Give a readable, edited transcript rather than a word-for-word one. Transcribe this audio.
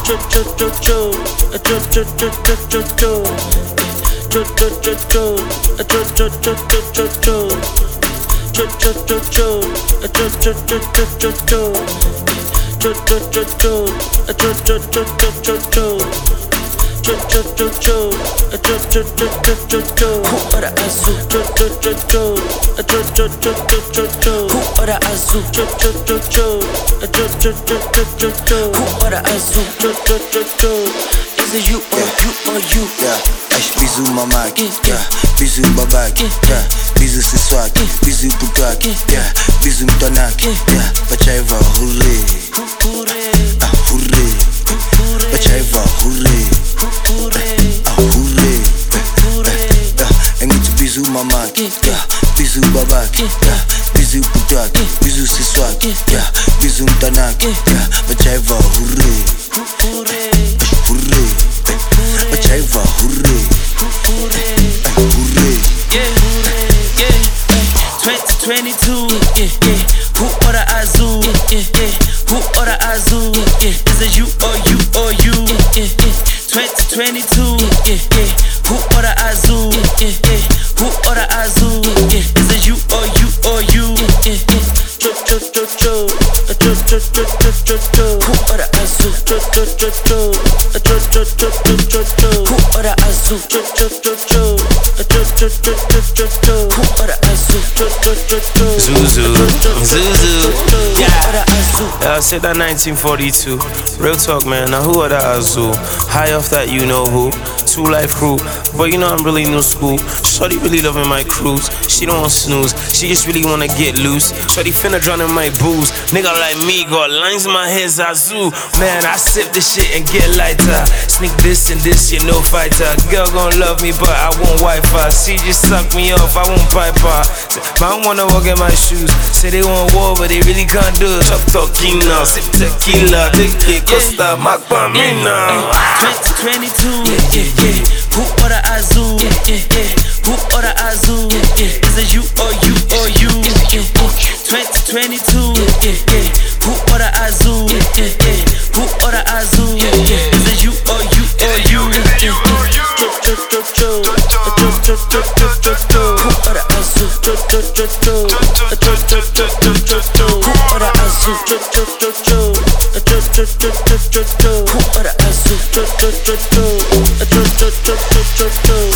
Is it you or you? Bisous mamak, bisous babak, bisous ce swag, bisous boutoak, bisous mtonak, Bachaiva hurray, hurray, Bachaiva hurray, hurray, Engithu bisous mamak, bisous babak, bisous boutoak, bisous ce swag, bisous mtonak, Bachaiva hurray, hurray, Bachaiva hurray. Hooray. Yeah. 2022. Who order Azul? Who order Azul? Is it you or you? 2022. Who order Azul? Who order Azul? Is it you or you? Who order Azul? Who order Azul? Zuzu, yeah. I said that 1942. Real talk, man. Now who are the Azul? High off that you know who. 2 Life Crew, but you know I'm really new school. Shorty really loving my cruise. She don't want snooze. She just really wanna get loose. Shorty finna drown in my booze. Nigga like me got lines in my head, Azul. Man, I sip this shit and get lighter. Sneak this and this, you no fighter. Girl gon' love me, but I won't wipe her. She just suck me off, I won't pipe her. I don't wanna walk in my shoes. Say they want war, but they really can't do it. Chop talkina, sip tequila, take Costa Macpamina. 2022. Who order Azul? Who order Azul? Is it you or you? 2022. Who order Azul? Who order Azul? Is it you or you? Who order Azul? Who order Azul? Who order Azul?